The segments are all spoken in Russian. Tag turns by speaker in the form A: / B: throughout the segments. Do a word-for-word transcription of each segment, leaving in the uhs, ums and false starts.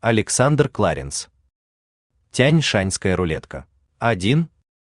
A: Александр Кларенс. Тянь-шаньская рулетка. один.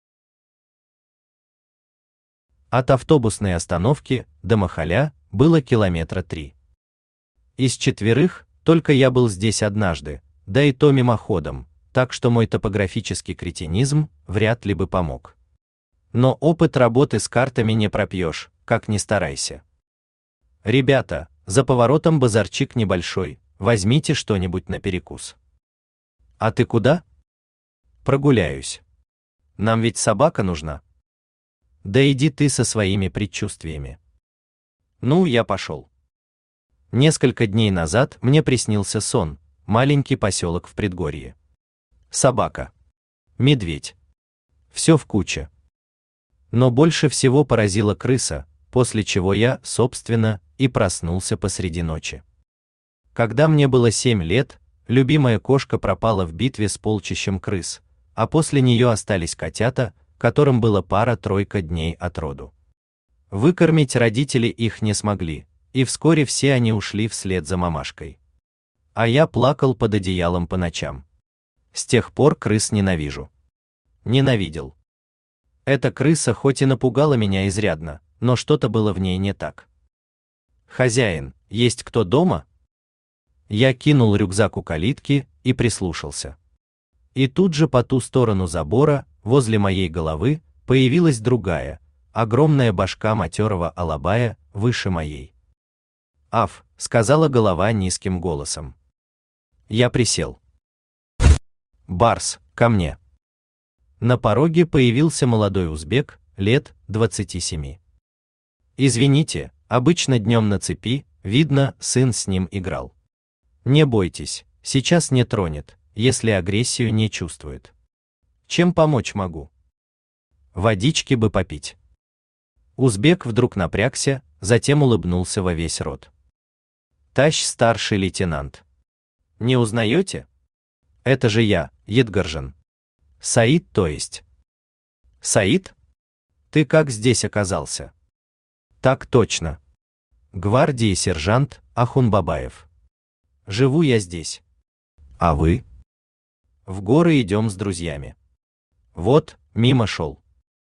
A: От автобусной остановки до Махаля было километра три. Из четверых только я был здесь однажды, да и то мимоходом, так что мой топографический кретинизм вряд ли бы помог. Но опыт работы с картами не пропьешь, как ни старайся. Ребята, за поворотом базарчик небольшой, возьмите что-нибудь на перекус. А ты куда? Прогуляюсь. Нам ведь собака нужна. Да иди ты со своими предчувствиями. Ну, я пошел. Несколько дней назад мне приснился сон, маленький поселок в предгорье. Собака. Медведь. Все в куче. Но больше всего поразила крыса, после чего я, собственно, и проснулся посреди ночи. Когда мне было семь лет, любимая кошка пропала в битве с полчищем крыс, а после нее остались котята, которым было пара-тройка дней от роду. Выкормить родители их не смогли, и вскоре все они ушли вслед за мамашкой. А я плакал под одеялом по ночам. С тех пор крыс ненавижу. Ненавидел. Эта крыса хоть и напугала меня изрядно, но что-то было в ней не так. «Хозяин, есть кто дома?» Я кинул рюкзак у калитки и прислушался. И тут же по ту сторону забора, возле моей головы, появилась другая, огромная башка матерого алабая, выше моей. «Аф», — сказала голова низким голосом. Я присел. «Барс, ко мне». На пороге появился молодой узбек, лет двадцати семи. «Извините, обычно днем на цепи, видно, сын с ним играл. Не бойтесь, сейчас не тронет, если агрессию не чувствует. Чем помочь могу? Водички бы попить». Узбек вдруг напрягся, затем улыбнулся во весь рот. «Тащ, старший лейтенант. Не узнаете? Это же я, Едгаржан. Саид, то есть». «Саид? Ты как здесь оказался?» «Так точно. Гвардии сержант Ахунбабаев. Живу я здесь. А вы?» «В горы идем с друзьями. Вот, мимо шел.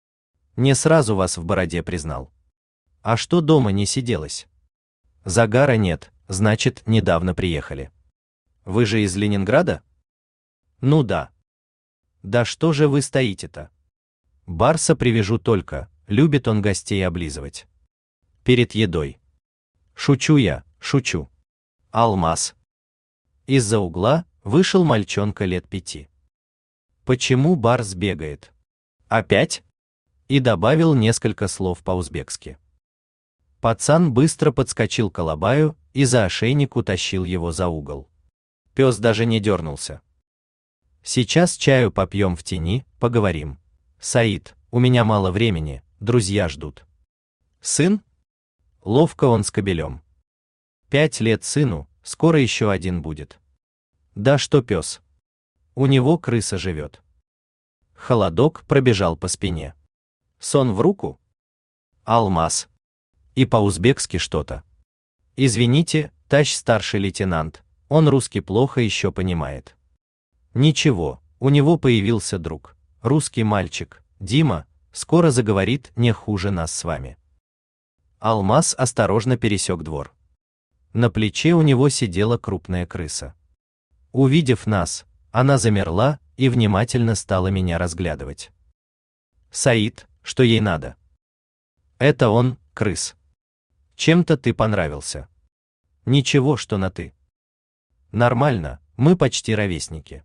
A: Не сразу вас в бороде признал. А что дома не сиделось?» «Загара нет, значит, недавно приехали. Вы же из Ленинграда?» «Ну да». «Да что же вы стоите-то? Барса привяжу только, любит он гостей облизывать. Перед едой». «Шучу я, шучу. Алмаз». Из-за угла вышел мальчонка лет пяти. «Почему Барс бегает? Опять?» И добавил несколько слов по-узбекски. Пацан быстро подскочил к алабаю и за ошейник утащил его за угол. Пес даже не дернулся. «Сейчас чаю попьем в тени, поговорим. Саид, у меня мало времени, друзья ждут». «Сын?» Ловко он с кобелем. «Пять лет сыну, скоро еще один будет». «Да что пес? У него крыса живет». Холодок пробежал по спине. «Сон в руку?» «Алмаз». И по-узбекски что-то. «Извините, тащ, старший лейтенант, он русский плохо еще понимает». «Ничего, у него появился друг, русский мальчик, Дима, скоро заговорит не хуже нас с вами». Алмаз осторожно пересек двор. На плече у него сидела крупная крыса. Увидев нас, она замерла и внимательно стала меня разглядывать. «Саид, что ей надо?» «Это он, крыс. Чем-то ты понравился». «Ничего, что на ты». «Нормально, мы почти ровесники».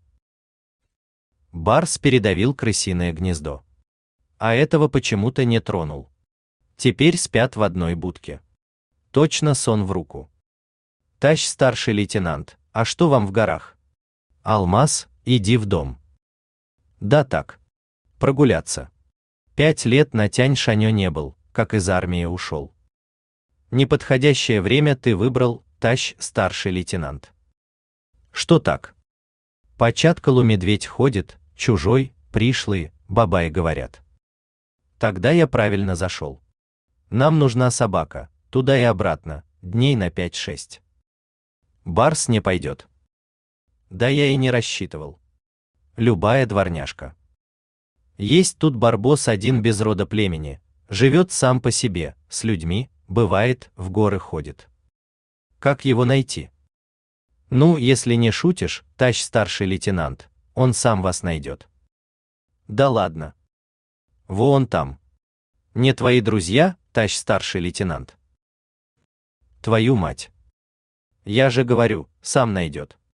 A: Барс передавил крысиное гнездо. А этого почему-то не тронул. Теперь спят в одной будке. Точно сон в руку. «Тащ, старший лейтенант, а что вам в горах?» «Алмаз, иди в дом». «Да так. Прогуляться. Пять лет на Тянь-Шанё не был, как из армии ушел». «Неподходящее время ты выбрал, тащ, старший лейтенант». «Что так?» «По Чаткалу медведь ходит, чужой, пришлый, бабаи говорят». «Тогда я правильно зашел. Нам нужна собака, туда и обратно, дней на пять-шесть». «Барс не пойдет». Да я и не рассчитывал. Любая дворняжка. Есть тут барбос один без рода племени, живет сам по себе, с людьми, бывает, в горы ходит. Как его найти? Ну, если не шутишь, тащ старший лейтенант, он сам вас найдет. Да ладно. Вон там. Не твои друзья, тащ старший лейтенант? Твою мать. Я же говорю, сам найдет.